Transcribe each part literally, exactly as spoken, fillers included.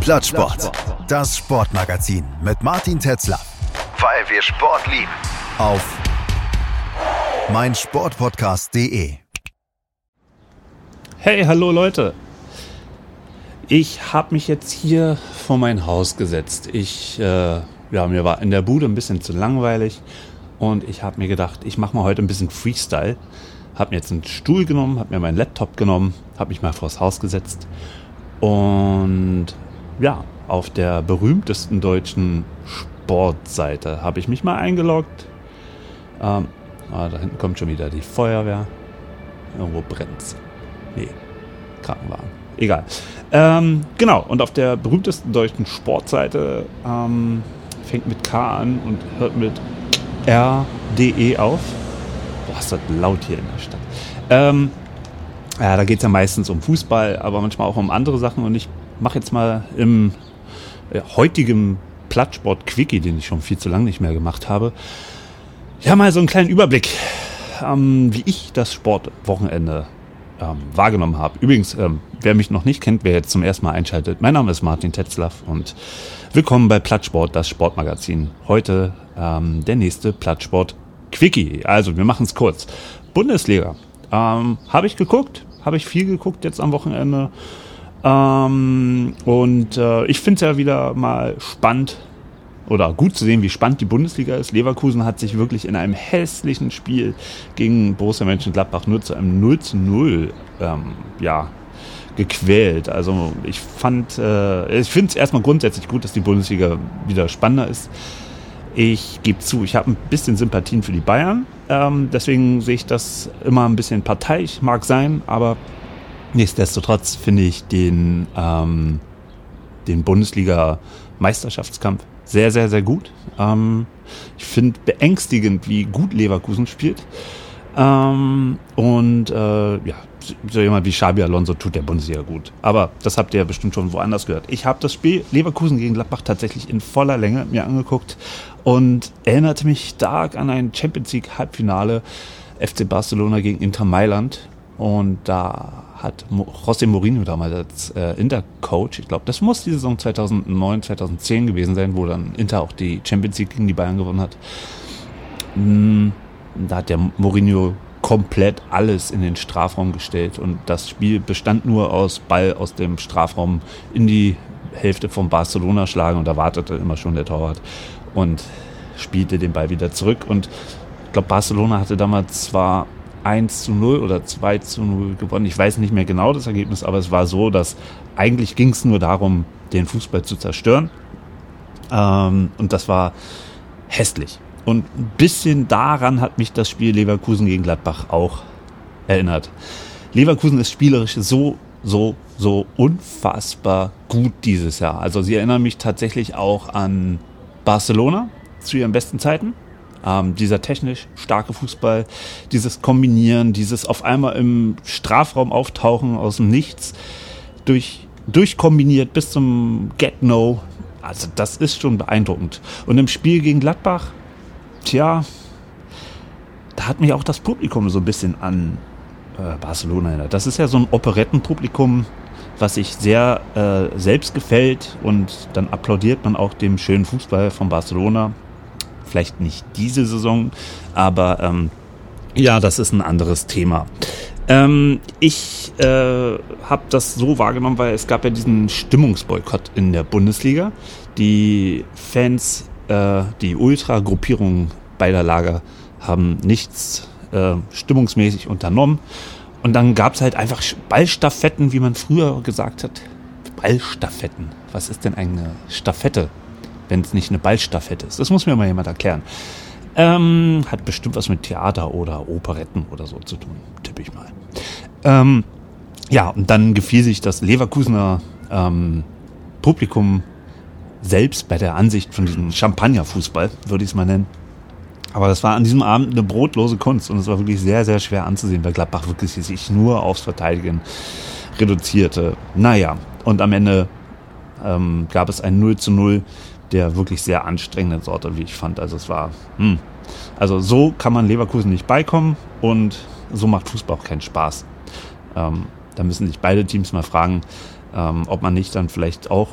Plattsport. Das Sportmagazin mit Martin Tetzlaff. Weil wir Sport lieben. Auf meinsportpodcast punkt de. Hey, hallo Leute. Ich habe mich jetzt hier vor mein Haus gesetzt. Ich, äh, ja, mir war in der Bude ein bisschen zu langweilig und ich habe mir gedacht, ich mache mal heute ein bisschen Freestyle. Habe mir jetzt einen Stuhl genommen, habe mir meinen Laptop genommen, habe mich mal vors Haus gesetzt und ja, auf der berühmtesten deutschen Sportseite habe ich mich mal eingeloggt. Ähm, ah, da hinten kommt schon wieder die Feuerwehr. Irgendwo brennt's. Nee, Krankenwagen. Egal. Ähm, genau, und auf der berühmtesten deutschen Sportseite ähm, fängt mit K an und hört mit R D E auf. Boah, ist das laut hier in der Stadt. Ähm, ja, da geht es ja meistens um Fußball, aber manchmal auch um andere Sachen. Und ich mache jetzt mal im äh, heutigen Plattsport-Quickie, den ich schon viel zu lange nicht mehr gemacht habe, ja, mal so einen kleinen Überblick, ähm, wie ich das Sportwochenende ähm, wahrgenommen habe. Übrigens, ähm, wer mich noch nicht kennt, wer jetzt zum ersten Mal einschaltet, mein Name ist Martin Tetzlaff und willkommen bei Plattsport, das Sportmagazin. Heute ähm, der nächste Plattsport-Quickie. Also, wir machen es kurz. Bundesliga. Ähm, habe ich geguckt, habe ich viel geguckt jetzt am Wochenende. Ähm, und äh, ich finde es ja wieder mal spannend oder gut zu sehen, wie spannend die Bundesliga ist. Leverkusen hat sich wirklich in einem hässlichen Spiel gegen Borussia Mönchengladbach nur zu einem null zu null ähm, ja, gequält. Also ich fand, äh, ich finde es erstmal grundsätzlich gut, dass die Bundesliga wieder spannender ist. Ich gebe zu, ich habe ein bisschen Sympathien für die Bayern. Ähm, deswegen sehe ich das immer ein bisschen parteiisch, mag sein, aber nichtsdestotrotz finde ich den, ähm, den Bundesliga-Meisterschaftskampf sehr, sehr, sehr gut. Ähm, ich finde beängstigend, wie gut Leverkusen spielt. Ähm, und äh, ja, so jemand wie Xabi Alonso tut der Bundesliga gut. Aber das habt ihr ja bestimmt schon woanders gehört. Ich habe das Spiel Leverkusen gegen Gladbach tatsächlich in voller Länge mir angeguckt und erinnerte mich stark an ein Champions League Halbfinale F C Barcelona gegen Inter Mailand. Und da hat José Mourinho damals als äh, Inter-Coach, ich glaube, das muss die Saison zweitausendneun, zweitausendzehn gewesen sein, wo dann Inter auch die Champions League gegen die Bayern gewonnen hat. Mm, da hat der Mourinho komplett alles in den Strafraum gestellt und das Spiel bestand nur aus Ball aus dem Strafraum in die Hälfte von Barcelona schlagen und da wartete immer schon der Torwart und spielte den Ball wieder zurück. Und ich glaube, Barcelona hatte damals zwar eins zu null oder zwei zu null gewonnen. Ich weiß nicht mehr genau das Ergebnis, aber es war so, dass eigentlich ging es nur darum, den Fußball zu zerstören. Ähm, und das war hässlich. Und ein bisschen daran hat mich das Spiel Leverkusen gegen Gladbach auch erinnert. Leverkusen ist spielerisch so, so, so unfassbar gut dieses Jahr. Also sie erinnern mich tatsächlich auch an Barcelona zu ihren besten Zeiten. Ähm, dieser technisch starke Fußball, dieses Kombinieren, dieses auf einmal im Strafraum auftauchen aus dem Nichts, durch, durchkombiniert bis zum Get-No, also das ist schon beeindruckend. Und im Spiel gegen Gladbach, tja, da hat mich auch das Publikum so ein bisschen an äh, Barcelona erinnert. Das ist ja so ein Operettenpublikum, was sich sehr äh, selbst gefällt und dann applaudiert man auch dem schönen Fußball von Barcelona. Vielleicht nicht diese Saison, aber ähm, ja, das ist ein anderes Thema. Ähm, ich äh, habe das so wahrgenommen, weil es gab ja diesen Stimmungsboykott in der Bundesliga. Die Fans, äh, die Ultra-Gruppierungen beider Lager haben nichts äh, stimmungsmäßig unternommen. Und dann gab es halt einfach Ballstaffetten, wie man früher gesagt hat. Ballstaffetten. Was ist denn eine Staffette, wenn es nicht eine Ballstaffette ist? Das muss mir mal jemand erklären. Ähm, hat bestimmt was mit Theater oder Operetten oder so zu tun, tippe ich mal. Ähm, ja, und dann gefiel sich das Leverkusener ähm, Publikum selbst bei der Ansicht von diesem Champagnerfußball, würde ich es mal nennen. Aber das war an diesem Abend eine brotlose Kunst und es war wirklich sehr, sehr schwer anzusehen, weil Gladbach wirklich sich nur aufs Verteidigen reduzierte. Naja, und am Ende ähm, gab es ein null zu null der wirklich sehr anstrengenden Sorte, wie ich fand. Also es war, hm. also so kann man Leverkusen nicht beikommen und so macht Fußball auch keinen Spaß. Ähm, da müssen sich beide Teams mal fragen, ähm, ob man nicht dann vielleicht auch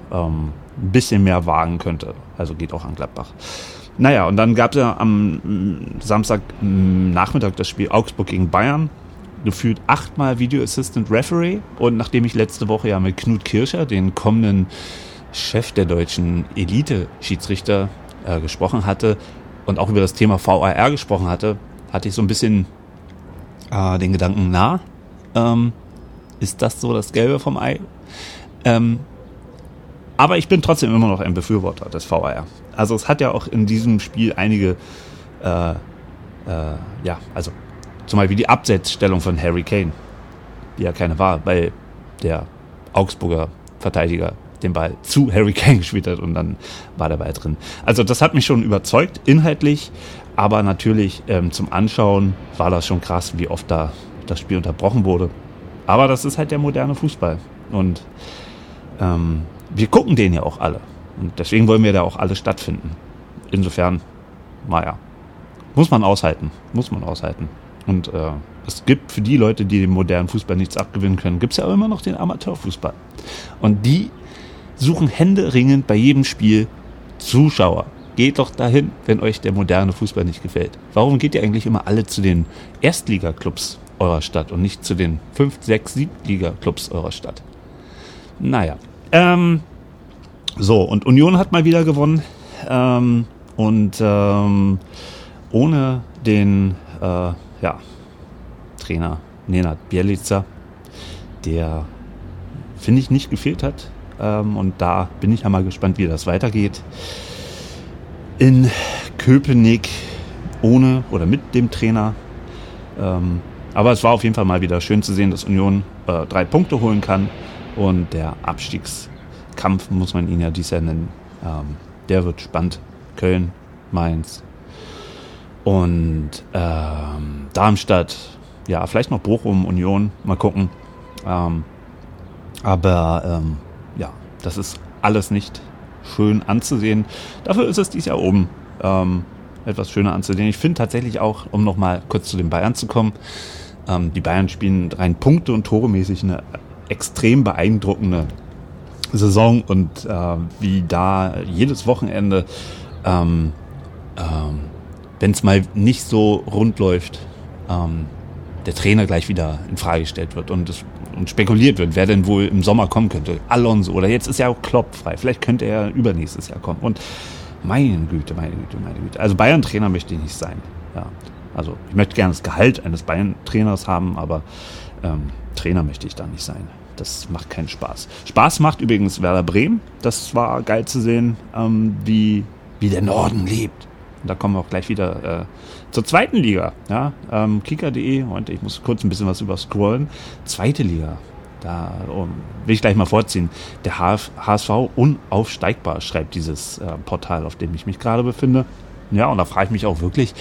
ähm, ein bisschen mehr wagen könnte. Also geht auch an Gladbach. Naja, und dann gab es ja am Samstag Nachmittag das Spiel Augsburg gegen Bayern. Gefühlt achtmal Video Assistant Referee. Und nachdem ich letzte Woche ja mit Knut Kirscher, den kommenden Chef der deutschen Elite-Schiedsrichter, äh, gesprochen hatte und auch über das Thema V A R gesprochen hatte, hatte ich so ein bisschen äh, den Gedanken, na, ähm, ist das so das Gelbe vom Ei? Ähm, aber ich bin trotzdem immer noch ein Befürworter des V A R. Also es hat ja auch in diesem Spiel einige, äh, äh, ja, also zum Beispiel die Absetzstellung von Harry Kane, die ja keine war, weil der Augsburger Verteidiger den Ball zu Harry Kane gespielt hat und dann war der Ball drin. Also das hat mich schon überzeugt, inhaltlich, aber natürlich ähm, zum Anschauen war das schon krass, wie oft da das Spiel unterbrochen wurde. Aber das ist halt der moderne Fußball und ähm, wir gucken den ja auch alle und deswegen wollen wir da auch alle stattfinden. Insofern, naja, muss man aushalten, muss man aushalten. Und äh, es gibt für die Leute, die dem modernen Fußball nichts abgewinnen können, gibt es ja auch immer noch den Amateurfußball. Und die suchen händeringend bei jedem Spiel Zuschauer. Geht doch dahin, wenn euch der moderne Fußball nicht gefällt. Warum geht ihr eigentlich immer alle zu den Erstliga-Clubs eurer Stadt und nicht zu den fünf, sechs, sieben Liga-Clubs eurer Stadt? Naja. Ähm, so, und Union hat mal wieder gewonnen. Ähm, und ähm, ohne den äh, ja, Trainer Nenad Bjelica, der, finde ich, nicht gefehlt hat. Ähm, und da bin ich ja mal gespannt, wie das weitergeht. In Köpenick ohne oder mit dem Trainer. Ähm, aber es war auf jeden Fall mal wieder schön zu sehen, dass Union äh, drei Punkte holen kann. Und der Abstiegskampf, muss man ihn ja dies Jahr nennen, ähm, der wird spannend. Köln, Mainz und ähm, Darmstadt, ja, vielleicht noch Bochum, Union, mal gucken. Ähm, aber ähm, ja, das ist alles nicht schön anzusehen. Dafür ist es dieses Jahr oben ähm, etwas schöner anzusehen. Ich finde tatsächlich auch, um nochmal kurz zu den Bayern zu kommen, ähm, die Bayern spielen rein Punkte- und Tore-mäßig eine extrem beeindruckende Saison und äh, wie da jedes Wochenende, ähm, ähm, wenn es mal nicht so rund läuft, ähm, der Trainer gleich wieder in Frage gestellt wird und, es, und spekuliert wird, wer denn wohl im Sommer kommen könnte. Alonso oder jetzt ist ja auch Klopp frei. Vielleicht könnte er übernächstes Jahr kommen. Und meine Güte, meine Güte, meine Güte. Also Bayern-Trainer möchte ich nicht sein. Ja. Also ich möchte gerne das Gehalt eines Bayern-Trainers haben, aber ähm, Trainer möchte ich da nicht sein. Das macht keinen Spaß. Spaß macht übrigens Werder Bremen. Das war geil zu sehen, ähm, wie, wie der Norden lebt. Und da kommen wir auch gleich wieder äh, zur zweiten Liga. Ja? Ähm, Kicker punkt de, und ich muss kurz ein bisschen was überscrollen. Zweite Liga, da oh, will ich gleich mal vorziehen. Der H S V unaufsteigbar, schreibt dieses äh, Portal, auf dem ich mich gerade befinde. Ja, und da frage ich mich auch wirklich,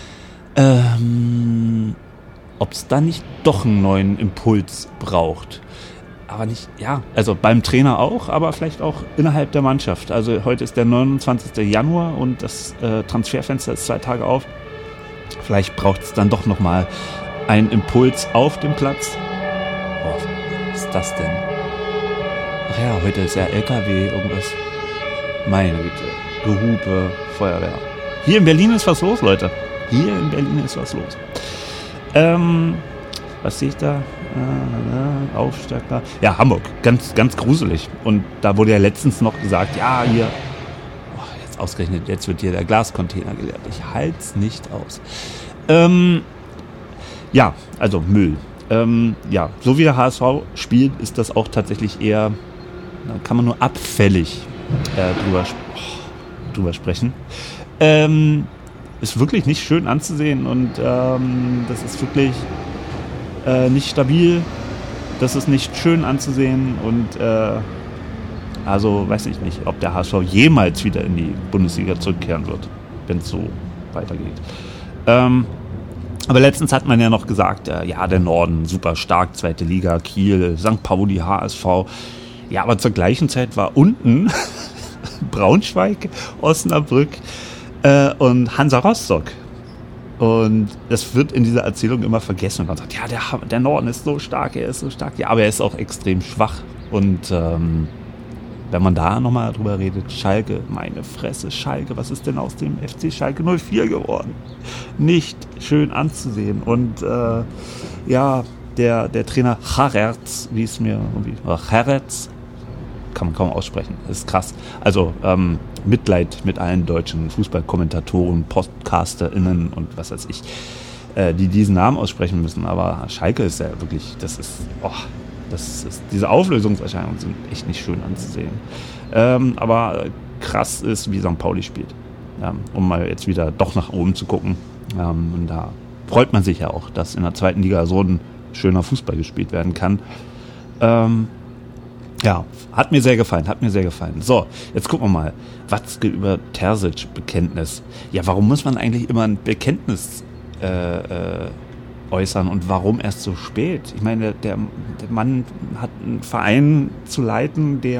ähm, ob es da nicht doch einen neuen Impuls braucht. Aber nicht, ja, also beim Trainer auch, aber vielleicht auch innerhalb der Mannschaft. Also heute ist der neunundzwanzigster Januar und das äh, Transferfenster ist zwei Tage auf. Vielleicht braucht es dann doch nochmal einen Impuls auf dem Platz. Oh, was ist das denn? Ach ja, heute ist ja L K W, irgendwas. Meine Güte, Gehupe, Feuerwehr. Hier in Berlin ist was los, Leute. Hier in Berlin ist was los. Ähm... Was sehe ich da? Äh, Aufsteiger. Ja, Hamburg. Ganz, ganz gruselig. Und da wurde ja letztens noch gesagt, ja, hier, oh, jetzt ausgerechnet, jetzt wird hier der Glascontainer geleert. Ich halte es nicht aus. Ähm, ja, also Müll. Ähm, ja, so wie der H S V spielt, ist das auch tatsächlich eher, da kann man nur abfällig äh, drüber, oh, drüber sprechen. Ähm, ist wirklich nicht schön anzusehen und ähm, das ist wirklich Äh, nicht stabil, das ist nicht schön anzusehen und äh, also weiß ich nicht, ob der H S V jemals wieder in die Bundesliga zurückkehren wird, wenn es so weitergeht. Ähm, aber letztens hat man ja noch gesagt, äh, ja, der Norden super stark, zweite Liga, Kiel, Sankt Pauli, H S V. Ja, aber zur gleichen Zeit war unten Braunschweig, Osnabrück äh, und Hansa Rostock. Und das wird in dieser Erzählung immer vergessen. Und man sagt, ja, der, der Norden ist so stark, er ist so stark. Ja, aber er ist auch extrem schwach. Und ähm, wenn man da nochmal drüber redet, Schalke, meine Fresse, Schalke, was ist denn aus dem F C Schalke null vier geworden? Nicht schön anzusehen. Und äh, ja, der, der Trainer Havertz, wie es mir irgendwie, Havertz, kann man kaum aussprechen, das ist krass. Also ähm, Mitleid mit allen deutschen Fußballkommentatoren, PodcasterInnen und was weiß ich, äh, die diesen Namen aussprechen müssen. Aber Schalke ist ja wirklich, das ist, oh, das ist, diese Auflösungserscheinungen sind echt nicht schön anzusehen. Ähm, aber krass ist, wie Sankt Pauli spielt. Ähm, um mal jetzt wieder doch nach oben zu gucken. Ähm, und da freut man sich ja auch, dass in der zweiten Liga so ein schöner Fußball gespielt werden kann. Ähm, ja, hat mir sehr gefallen, hat mir sehr gefallen. So, jetzt gucken wir mal. Watzke über Terzic Bekenntnis. Ja, warum muss man eigentlich immer ein Bekenntnis äh, äh, äußern und warum erst so spät? Ich meine, der, der Mann hat einen Verein zu leiten, der...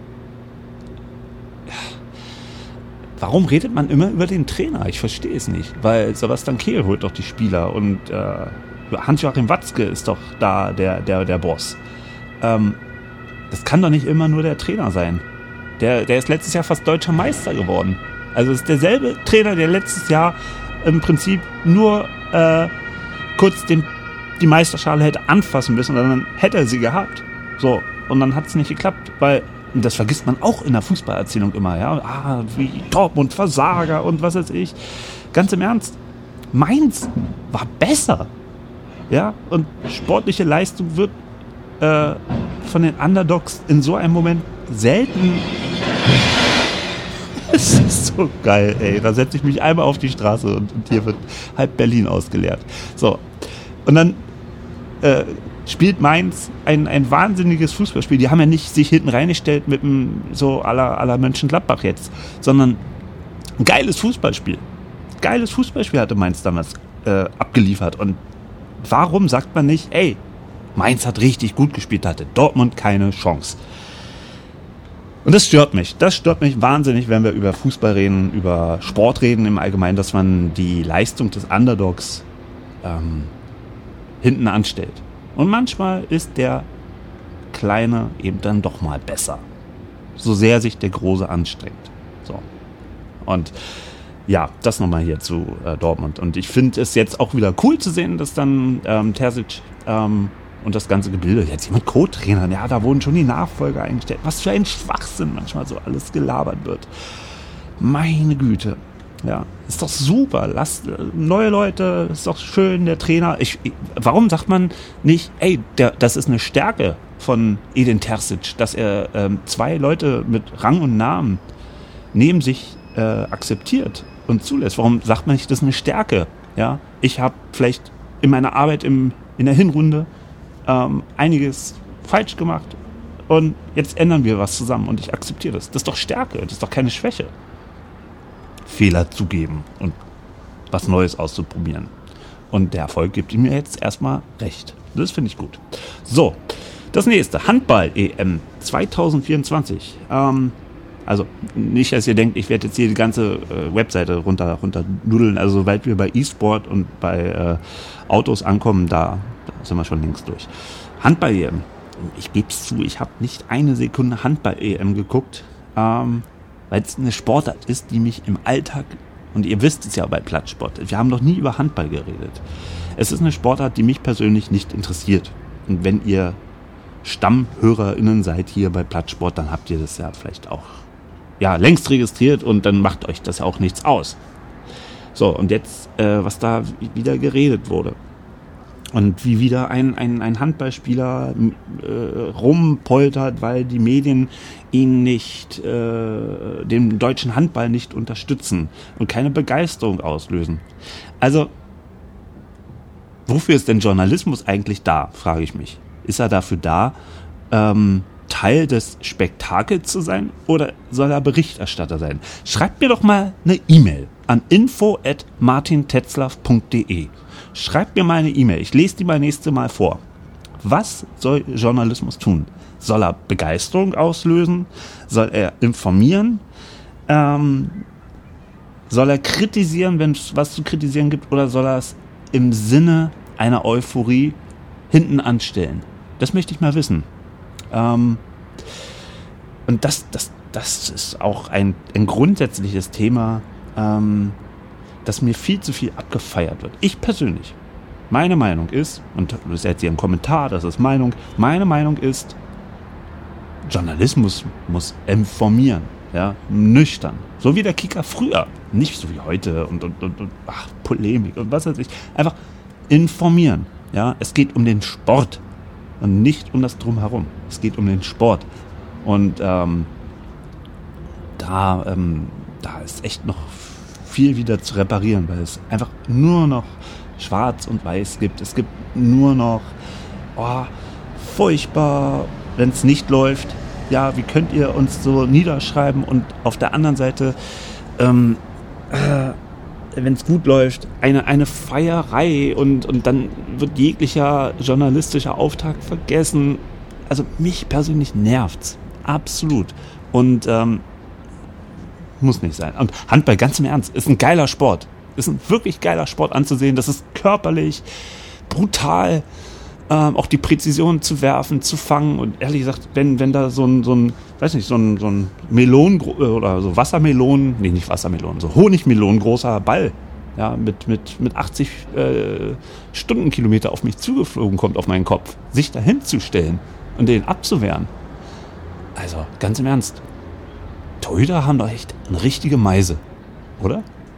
Ja, warum redet man immer über den Trainer? Ich verstehe es nicht, weil Sebastian Kehl holt doch die Spieler und äh, Hans-Joachim Watzke ist doch da der, der, der Boss. Ähm, das kann doch nicht immer nur der Trainer sein. Der, der ist letztes Jahr fast deutscher Meister geworden. Also es ist derselbe Trainer, der letztes Jahr im Prinzip nur äh, kurz den, die Meisterschale hätte anfassen müssen und dann hätte er sie gehabt. So, und dann hat es nicht geklappt, weil, und das vergisst man auch in der Fußballerzählung immer, ja, ah, wie Dortmund Versager und was weiß ich. Ganz im Ernst, Mainz war besser. Ja, und sportliche Leistung wird äh, von den Underdogs in so einem Moment selten. Es ist so geil, ey. Da setze ich mich einmal auf die Straße und, und hier wird halb Berlin ausgeleert. So, und dann äh, spielt Mainz ein, ein wahnsinniges Fußballspiel. Die haben ja nicht sich hinten reingestellt mit einem so à la, à la Mönchengladbach jetzt, sondern ein geiles Fußballspiel. Geiles Fußballspiel hatte Mainz damals äh, abgeliefert. Und warum sagt man nicht, ey, Mainz hat richtig gut gespielt, hatte Dortmund keine Chance. Und das stört mich. Das stört mich wahnsinnig, wenn wir über Fußball reden, über Sport reden im Allgemeinen, dass man die Leistung des Underdogs ähm, hinten anstellt. Und manchmal ist der Kleine eben dann doch mal besser. So sehr sich der Große anstrengt. So. Und ja, das nochmal hier zu äh, Dortmund. Und ich finde es jetzt auch wieder cool zu sehen, dass dann ähm, Terzic ähm, und das ganze Gebilde, jetzt jemand Co-Trainer, ja, da wurden schon die Nachfolger eingestellt. Was für ein Schwachsinn manchmal so alles gelabert wird. Meine Güte. Ja, ist doch super. Lasst neue Leute, ist doch schön, der Trainer. Ich, ich, warum sagt man nicht, ey, der, das ist eine Stärke von Edin Terzic, dass er ähm, zwei Leute mit Rang und Namen neben sich äh, akzeptiert und zulässt? Warum sagt man nicht, das ist eine Stärke? Ja, ich habe vielleicht in meiner Arbeit im, in der Hinrunde ähm, einiges falsch gemacht und jetzt ändern wir was zusammen und ich akzeptiere das. Das ist doch Stärke, das ist doch keine Schwäche. Fehler zugeben und was Neues auszuprobieren. Und der Erfolg gibt ihm jetzt erstmal recht. Das finde ich gut. So, das nächste. Handball-E M zwanzig vierundzwanzig. Ähm, also nicht, dass ihr denkt, ich werde jetzt hier die ganze äh, Webseite runter, runter nudeln. Also sobald wir bei E-Sport und bei äh, Autos ankommen, da, da sind wir schon längst durch. Handball-E M. Ich gebe es zu, ich habe nicht eine Sekunde Handball-E M geguckt. Ähm, weil es eine Sportart ist, die mich im Alltag, und ihr wisst es ja bei Plattsport, wir haben noch nie über Handball geredet. Es ist eine Sportart, die mich persönlich nicht interessiert. Und wenn ihr StammhörerInnen seid hier bei Plattsport, dann habt ihr das ja vielleicht auch ja, längst registriert und dann macht euch das auch nichts aus. So, und jetzt, äh, was da wieder geredet wurde. Und wie wieder ein, ein, ein Handballspieler äh, rumpoltert, weil die Medien ihn nicht, äh, den deutschen Handball nicht unterstützen und keine Begeisterung auslösen. Also, wofür ist denn Journalismus eigentlich da, frage ich mich. Ist er dafür da, ähm, Teil des Spektakels zu sein oder soll er Berichterstatter sein? Schreibt mir doch mal eine E-Mail an info at martintetzlaff punkt de. Schreibt mir mal eine E-Mail, ich lese die mal nächste Mal vor. Was soll Journalismus tun? Soll er Begeisterung auslösen? Soll er informieren? Ähm, soll er kritisieren, wenn es was zu kritisieren gibt? Oder soll er es im Sinne einer Euphorie hinten anstellen? Das möchte ich mal wissen. Ähm, und das, das, das ist auch ein, ein grundsätzliches Thema, ähm, dass mir viel zu viel abgefeiert wird. Ich persönlich, meine Meinung ist, und das ist jetzt hier ein Kommentar, das ist Meinung, meine Meinung ist, Journalismus muss informieren, ja, nüchtern. So wie der Kicker früher, nicht so wie heute und, und, und, und ach, Polemik und was weiß ich. Einfach informieren, ja. Es geht um den Sport und nicht um das Drumherum. Es geht um den Sport. Und ähm, da, ähm, da ist echt noch viel wieder zu reparieren, weil es einfach nur noch Schwarz und Weiß gibt. Es gibt nur noch oh, furchtbar, wenn es nicht läuft. Ja, wie könnt ihr uns so niederschreiben? Und auf der anderen Seite, ähm, äh, wenn es gut läuft, eine, eine Feierei und, und dann wird jeglicher journalistischer Auftrag vergessen. Also mich persönlich nervt's. Absolut. Und ähm, muss nicht sein. Und Handball, ganz im Ernst, ist ein geiler Sport. Ist ein wirklich geiler Sport anzusehen. Das ist körperlich, brutal, ähm, auch die Präzision zu werfen, zu fangen. Und ehrlich gesagt, wenn, wenn da so ein, so ein, weiß nicht, so ein, so ein Melon oder so Wassermelonen, nee, nicht Wassermelonen, so Honigmelonen großer Ball, ja, mit, mit, mit achtzig äh, Stundenkilometer auf mich zugeflogen kommt, auf meinen Kopf, sich dahin zu stellen und den abzuwehren. Also, ganz im Ernst. Torhüter haben doch echt eine richtige Meise, oder?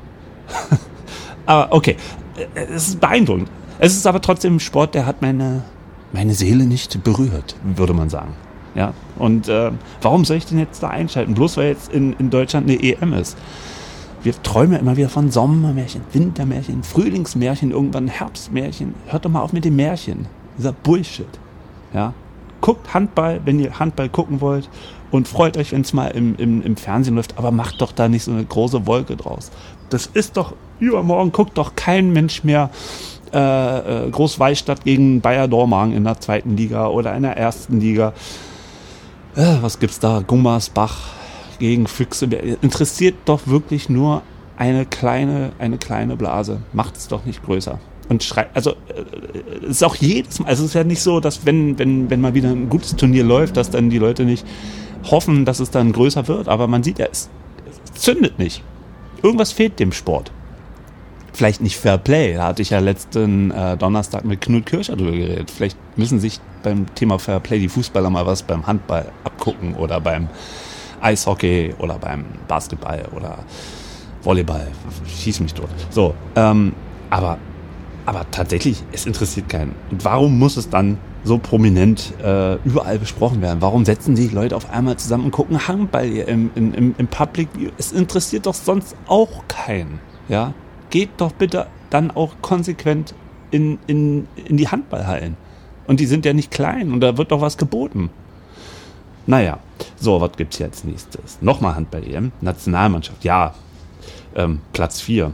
Aber okay, es ist beeindruckend. Es ist aber trotzdem ein Sport, der hat meine, meine Seele nicht berührt, würde man sagen. Ja? Und äh, warum soll ich denn jetzt da einschalten? Bloß weil jetzt in, in Deutschland eine E M ist. Wir träumen ja immer wieder von Sommermärchen, Wintermärchen, Frühlingsmärchen, irgendwann Herbstmärchen. Hört doch mal auf mit dem Märchen. Dieser Bullshit. Ja? Guckt Handball, wenn ihr Handball gucken wollt. Und freut euch, wenn es mal im, im, im Fernsehen läuft, aber macht doch da nicht so eine große Wolke draus. Das ist doch, übermorgen guckt doch kein Mensch mehr äh, äh, Großwallstadt gegen Bayer Dormagen in der zweiten Liga oder in der ersten Liga. Äh, was gibt's da? Gummersbach gegen Füchse. Interessiert doch wirklich nur eine kleine, eine kleine Blase. Macht es doch nicht größer. Und schreit, also es ist auch jedes Mal, also es ist ja nicht so, dass wenn, wenn, wenn mal wieder ein gutes Turnier läuft, dass dann die Leute nicht hoffen, dass es dann größer wird, aber man sieht ja, es, es zündet nicht. Irgendwas fehlt dem Sport. Vielleicht nicht Fair Play, da hatte ich ja letzten äh, Donnerstag mit Knut Kircher drüber geredet. Vielleicht müssen sich beim Thema Fair Play die Fußballer mal was beim Handball abgucken oder beim Eishockey oder beim Basketball oder Volleyball. Schieß mich tot. So, ähm, aber Aber tatsächlich, es interessiert keinen. Und warum muss es dann so prominent äh, überall besprochen werden? Warum setzen sich Leute auf einmal zusammen und gucken Handball im, im, im Public View? Es interessiert doch sonst auch keinen. Ja? Geht doch bitte dann auch konsequent in, in, in die Handballhallen. Und die sind ja nicht klein und da wird doch was geboten. Naja, so, was gibt's jetzt nächstes? Nochmal Handball-E M, Nationalmannschaft, ja, ähm, Platz vier.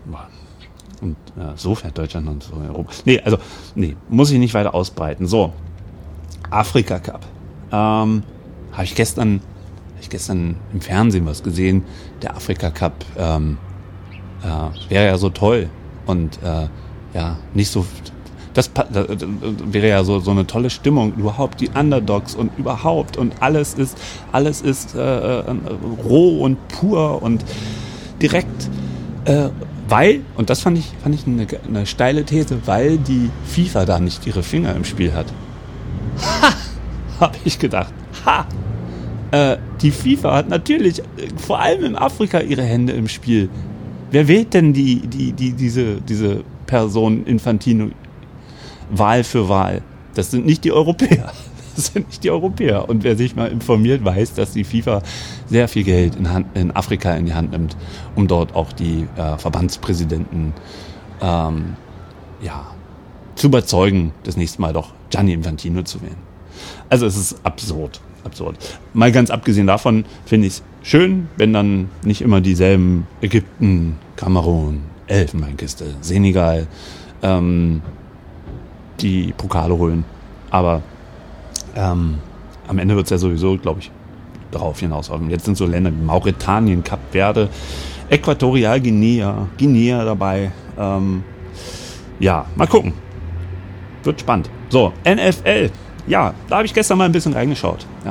Und äh, so fährt Deutschland und so herum. Nee, also, nee, muss ich nicht weiter ausbreiten. So, Afrika Cup. Ähm, habe ich gestern, hab ich gestern im Fernsehen was gesehen. Der Afrika Cup ähm, äh, wäre ja so toll. Und äh, ja, nicht so, das, das wäre ja so, so eine tolle Stimmung. Überhaupt die Underdogs und überhaupt. Und alles ist, alles ist äh, äh, roh und pur und direkt äh, weil, und das fand ich, fand ich eine, eine steile These, weil die FIFA da nicht ihre Finger im Spiel hat. Ha! Hab ich gedacht. Ha! Äh, die FIFA hat natürlich, vor allem in Afrika, ihre Hände im Spiel. Wer wählt denn die, die, die, diese, diese Person Infantino Wahl für Wahl? Das sind nicht die Europäer. Das sind nicht die Europäer. Und wer sich mal informiert, weiß, dass die FIFA sehr viel Geld in, Hand, in Afrika in die Hand nimmt, um dort auch die äh, Verbandspräsidenten ähm, ja, zu überzeugen, das nächste Mal doch Gianni Infantino zu wählen. Also es ist absurd, absurd. Mal ganz abgesehen davon finde ich es schön, wenn dann nicht immer dieselben Ägypten, Kamerun, Elfenbeinküste, Senegal ähm, die Pokale holen. Aber Ähm, am Ende wird es ja sowieso, glaube ich, darauf hinauslaufen. Jetzt sind so Länder wie Mauretanien, Kap Verde, Äquatorialguinea, Guinea dabei. Ähm, ja, mal gucken. Wird spannend. So, N F L. Ja, da habe ich gestern mal ein bisschen reingeschaut. Ja,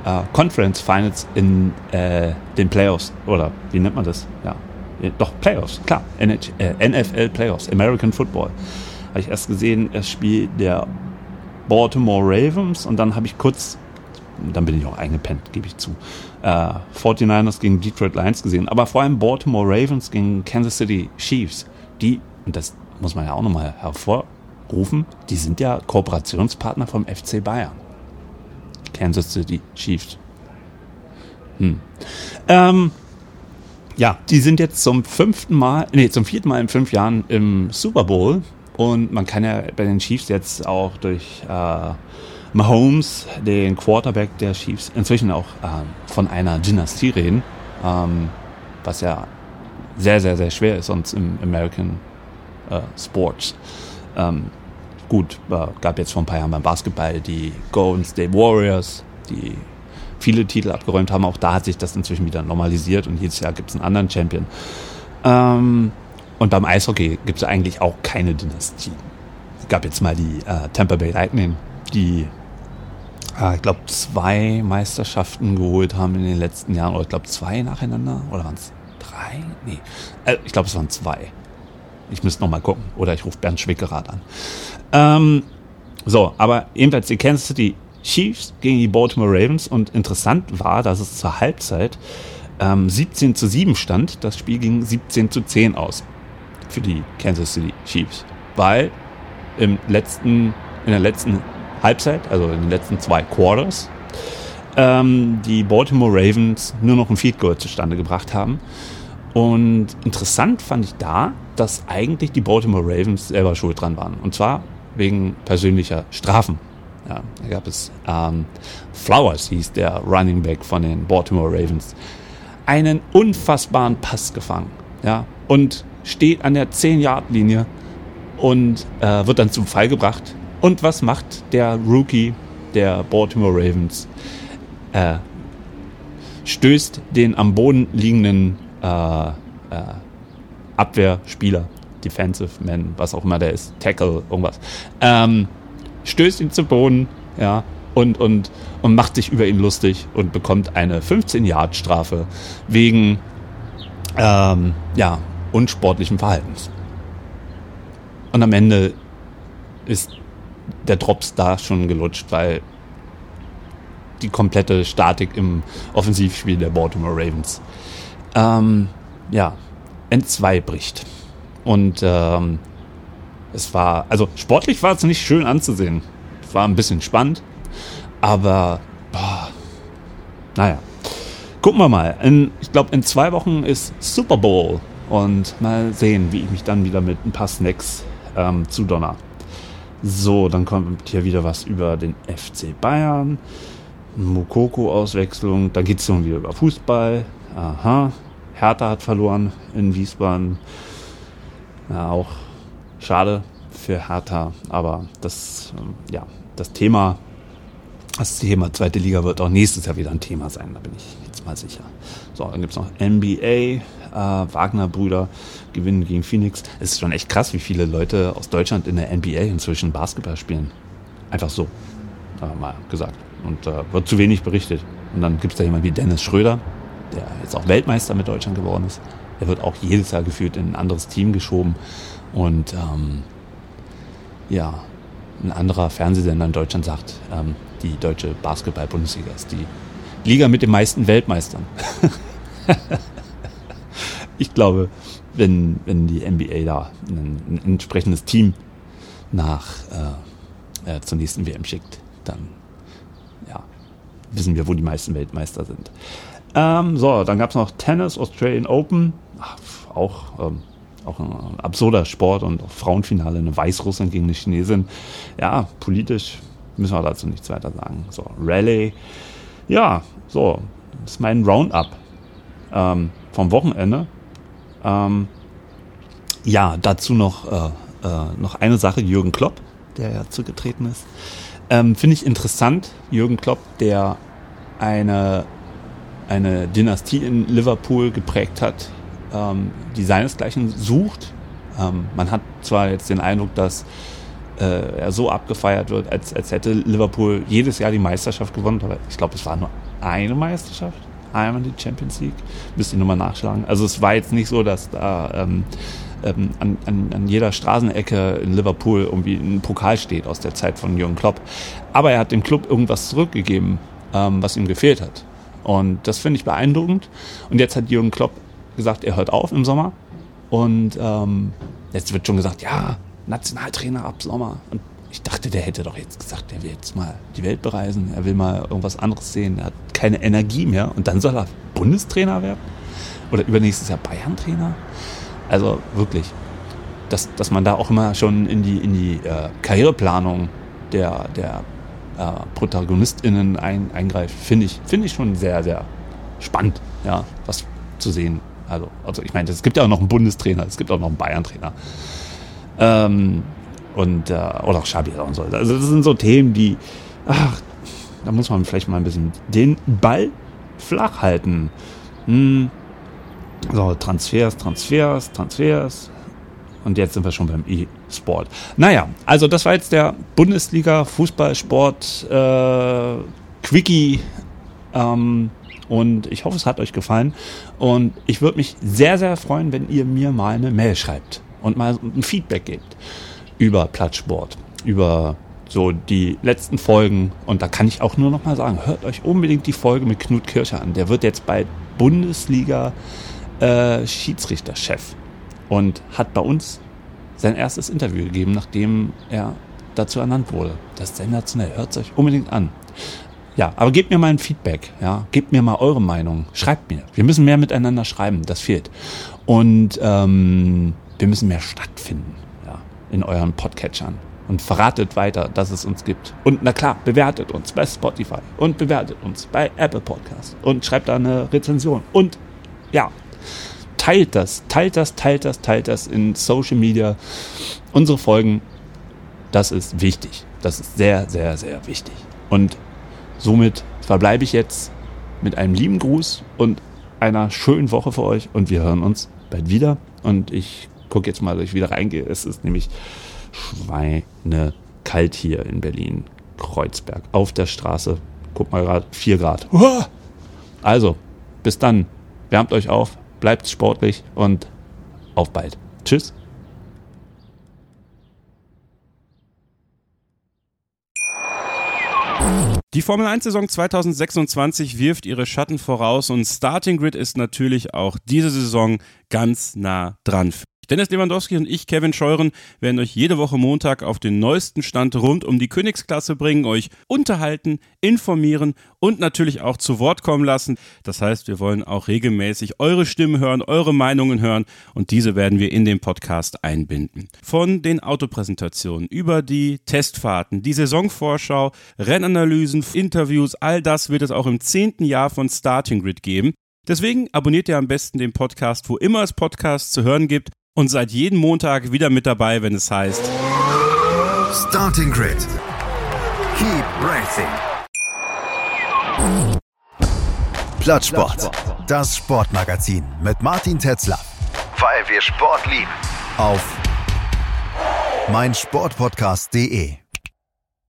äh, Conference Finals in äh, den Playoffs, oder wie nennt man das? Ja, doch, Playoffs, klar, N F L Playoffs, American Football. Habe ich erst gesehen, das Spiel der Baltimore Ravens und dann habe ich kurz, dann bin ich auch eingepennt, gebe ich zu, äh, forty-niners gegen Detroit Lions gesehen, aber vor allem Baltimore Ravens gegen Kansas City Chiefs, die, und das muss man ja auch nochmal hervorrufen, die sind ja Kooperationspartner vom F C Bayern. Kansas City Chiefs. Hm. Ähm, ja, die sind jetzt zum fünften Mal, nee, zum vierten Mal in fünf Jahren im Super Bowl und man kann ja bei den Chiefs jetzt auch durch äh, Mahomes, den Quarterback der Chiefs, inzwischen auch ähm, von einer Dynastie reden, ähm, was ja sehr, sehr, sehr schwer ist sonst im American äh, Sports. Ähm, gut, äh, gab jetzt vor ein paar Jahren beim Basketball die Golden State Warriors, die viele Titel abgeräumt haben. Auch da hat sich das inzwischen wieder normalisiert und jedes Jahr gibt es einen anderen Champion. Ähm, und beim Eishockey gibt es eigentlich auch keine Dynastie. Es gab jetzt mal die äh, Tampa Bay Lightning, die äh, ich glaube zwei Meisterschaften geholt haben in den letzten Jahren. Oder ich glaube zwei nacheinander. Oder waren es drei? Nee, äh, ich glaube es waren zwei. Ich müsste noch mal gucken. Oder ich rufe Bernd Schwickerath an. Ähm, so, aber ebenfalls die Kansas City Chiefs gegen die Baltimore Ravens. Und interessant war, dass es zur Halbzeit ähm, siebzehn zu sieben stand. Das Spiel ging siebzehn zu zehn aus für die Kansas City Chiefs. Weil im letzten, in der letzten Halbzeit, also in den letzten zwei Quarters, ähm, die Baltimore Ravens nur noch ein Field Goal zustande gebracht haben. Und interessant fand ich da, dass eigentlich die Baltimore Ravens selber schuld dran waren. Und zwar wegen persönlicher Strafen. Ja, da gab es ähm, Flowers, hieß der Running Back von den Baltimore Ravens, einen unfassbaren Pass gefangen. Ja, und steht an der zehn-Yard-Linie und äh, wird dann zum Fall gebracht. Und was macht der Rookie der Baltimore Ravens? Äh, stößt den am Boden liegenden äh, äh, Abwehrspieler, Defensive Man, was auch immer der ist, Tackle, irgendwas, ähm, stößt ihn zu Boden, ja, und, und, und macht sich über ihn lustig und bekommt eine fünfzehn-Yard-Strafe wegen ähm, ja, unsportlichen Verhaltens. Und am Ende ist der Drops da schon gelutscht, weil die komplette Statik im Offensivspiel der Baltimore Ravens ähm, ja, entzwei bricht. Und ähm, es war, also sportlich war es nicht schön anzusehen. Es war ein bisschen spannend, aber boah, naja. Gucken wir mal. In, ich glaube, in zwei Wochen ist Super Bowl und mal sehen, wie ich mich dann wieder mit ein paar Snacks ähm, zudonner. So, dann kommt hier wieder was über den F C Bayern. Moukoko-Auswechslung. Dann geht es dann wieder über Fußball. Aha. Hertha hat verloren in Wiesbaden. Ja, auch schade für Hertha. Aber das, ja, das Thema, das Thema zweite Liga wird auch nächstes Jahr wieder ein Thema sein. Da bin ich jetzt mal sicher. So, dann gibt es noch N B A. Äh, Wagner-Brüder gewinnen gegen Phoenix. Es ist schon echt krass, wie viele Leute aus Deutschland in der N B A inzwischen Basketball spielen. Einfach so, äh, mal gesagt. Und äh, wird zu wenig berichtet. Und dann gibt es da jemanden wie Dennis Schröder, der jetzt auch Weltmeister mit Deutschland geworden ist. Der wird auch jedes Jahr geführt in ein anderes Team geschoben. Und ähm, ja, ein anderer Fernsehsender in Deutschland sagt, ähm, die deutsche Basketball-Bundesliga ist die Liga mit den meisten Weltmeistern. Ich glaube, wenn, wenn die N B A da ein, ein entsprechendes Team nach äh, äh, zur nächsten W M schickt, dann ja, wissen wir, wo die meisten Weltmeister sind. Ähm, so, dann gab es noch Tennis, Australian Open. Ach, auch, ähm, auch ein absurder Sport und auch Frauenfinale, eine Weißrussin gegen eine Chinesin. Ja, politisch müssen wir dazu nichts weiter sagen. So, Rallye. Ja, so, das ist mein Roundup ähm, vom Wochenende. Ähm, ja, dazu noch, äh, äh, noch eine Sache, Jürgen Klopp, der ja zugetreten ist. Ähm, finde ich interessant, Jürgen Klopp, der eine, eine Dynastie in Liverpool geprägt hat, ähm, die seinesgleichen sucht. Ähm, man hat zwar jetzt den Eindruck, dass äh, er so abgefeiert wird, als, als hätte Liverpool jedes Jahr die Meisterschaft gewonnen, aber ich glaube, es war nur eine Meisterschaft, einmal die Champions League. Müsst ihr nochmal nachschlagen. Also es war jetzt nicht so, dass da ähm, ähm, an, an, an jeder Straßenecke in Liverpool irgendwie ein Pokal steht aus der Zeit von Jürgen Klopp. Aber er hat dem Club irgendwas zurückgegeben, ähm, was ihm gefehlt hat. Und das finde ich beeindruckend. Und jetzt hat Jürgen Klopp gesagt, er hört auf im Sommer. Und ähm, jetzt wird schon gesagt, ja, Nationaltrainer ab Sommer. Und ich dachte, der hätte doch jetzt gesagt, der will jetzt mal die Welt bereisen, er will mal irgendwas anderes sehen, er hat keine Energie mehr und dann soll er Bundestrainer werden? Oder übernächstes Jahr Bayern-Trainer? Also wirklich, dass, dass man da auch immer schon in die, in die äh, Karriereplanung der, der äh, ProtagonistInnen ein, eingreift, finde ich, finde ich schon sehr, sehr spannend, ja, was zu sehen. Also, also ich meine, es gibt ja auch noch einen Bundestrainer, es gibt auch noch einen Bayern-Trainer. Ähm, und, äh, oder auch Xabi und so. Also das sind so Themen, die, ach, da muss man vielleicht mal ein bisschen den Ball flach halten. Hm. So, Transfers, Transfers, Transfers. Und jetzt sind wir schon beim E-Sport. Naja, also das war jetzt der Bundesliga-Fußballsport äh, Quickie. Ähm, und ich hoffe, es hat euch gefallen. Und ich würde mich sehr, sehr freuen, wenn ihr mir mal eine Mail schreibt und mal ein Feedback gebt über Plattsport, über so die letzten Folgen. Und da kann ich auch nur noch mal sagen, hört euch unbedingt die Folge mit Knut Kircher an. Der wird jetzt bei Bundesliga äh, Schiedsrichterchef und hat bei uns sein erstes Interview gegeben, nachdem er dazu ernannt wurde. Das ist sensationell. Hört es euch unbedingt an. Ja, aber gebt mir mal ein Feedback. Ja, gebt mir mal eure Meinung. Schreibt mir. Wir müssen mehr miteinander schreiben. Das fehlt. Und ähm, wir müssen mehr stattfinden. Ja, in euren Podcatchern. Und verratet weiter, dass es uns gibt. Und na klar, bewertet uns bei Spotify. Und bewertet uns bei Apple Podcasts. Und schreibt da eine Rezension. Und ja, teilt das. Teilt das, teilt das, teilt das in Social Media. Unsere Folgen, das ist wichtig. Das ist sehr, sehr, sehr wichtig. Und somit verbleibe ich jetzt mit einem lieben Gruß und einer schönen Woche für euch. Und wir hören uns bald wieder. Und ich gucke jetzt mal, dass ich wieder reingehe. Es ist nämlich schweinekalt hier in Berlin. Kreuzberg. Auf der Straße. Guck mal gerade, vier Grad. Also, bis dann. Wärmt euch auf. Bleibt sportlich und auf bald. Tschüss. Die Formel eins Saison zwanzig sechsundzwanzig wirft ihre Schatten voraus und Starting Grid ist natürlich auch diese Saison ganz nah dran. Dennis Lewandowski und ich, Kevin Scheuren, werden euch jede Woche Montag auf den neuesten Stand rund um die Königsklasse bringen, euch unterhalten, informieren und natürlich auch zu Wort kommen lassen. Das heißt, wir wollen auch regelmäßig eure Stimmen hören, eure Meinungen hören und diese werden wir in den Podcast einbinden. Von den Autopräsentationen über die Testfahrten, die Saisonvorschau, Rennanalysen, Interviews, all das wird es auch im zehnten Jahr von Starting Grid geben. Deswegen abonniert ihr am besten den Podcast, wo immer es Podcasts zu hören gibt. Und seid jeden Montag wieder mit dabei, wenn es heißt Starting Grid. Keep racing. Plattsport. Das Sportmagazin mit Martin Tetzlaff. Weil wir Sport lieben. Auf meinsportpodcast punkt de